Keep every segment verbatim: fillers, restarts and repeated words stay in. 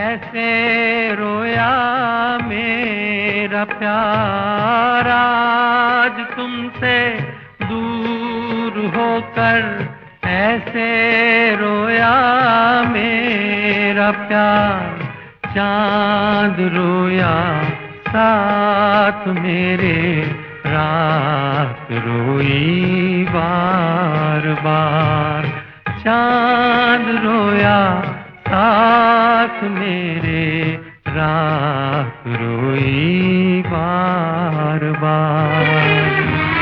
ऐसे रोया मेरा प्यार आज तुमसे दूर होकर, ऐसे रोया मेरा प्यार। चांद रोया साथ मेरे, रात रोई बार बार। चांद रोया साथ मेरे, रात रोई बार बार।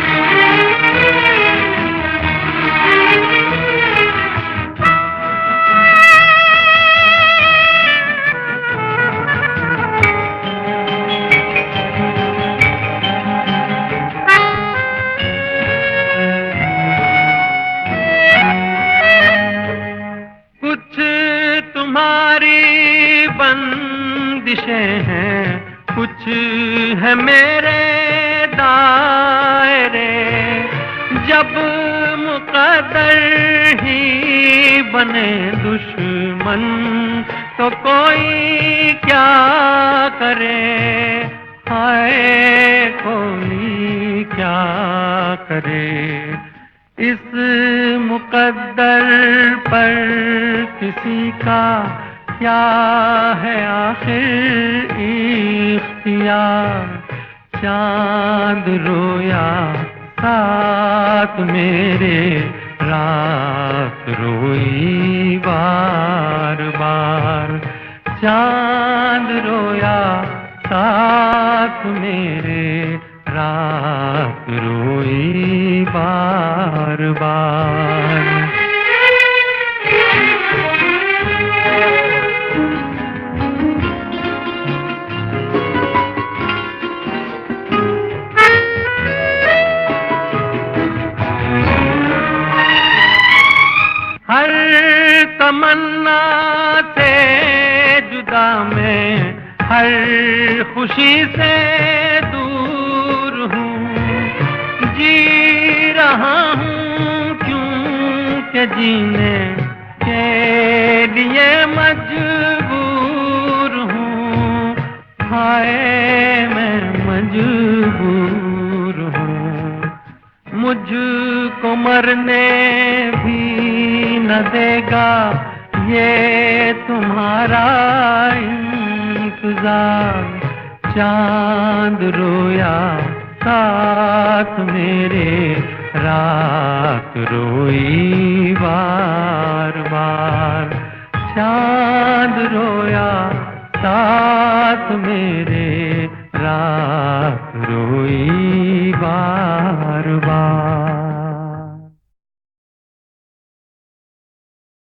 कुछ तुम्हारी बंदिशें हैं, कुछ है मेरे दायरे। जब मुकद्दर ही बने दुश्मन, तो कोई क्या करे, हाय कोई क्या करे। इस मुकद्दर पर किसी का क्या है आखिर इख्तियार। चांद रोया साथ मेरे, रात रोई बार बार। चांद रोया साथ मेरे, रात रोई बार बार। हर तमन्ना से जुदा मैं, हर खुशी से दूर हूँ। जी रहा हूँ क्योंकि जीने के लिए मजबूर हूँ, हाय मैं मजबूर हूँ। मुझको मरने भी न देगा ये तुम्हारा इंतजार। चांद रोया साथ मेरे, रात रोई बार बार। चांद रोया साथ मेरे, रात रोई बार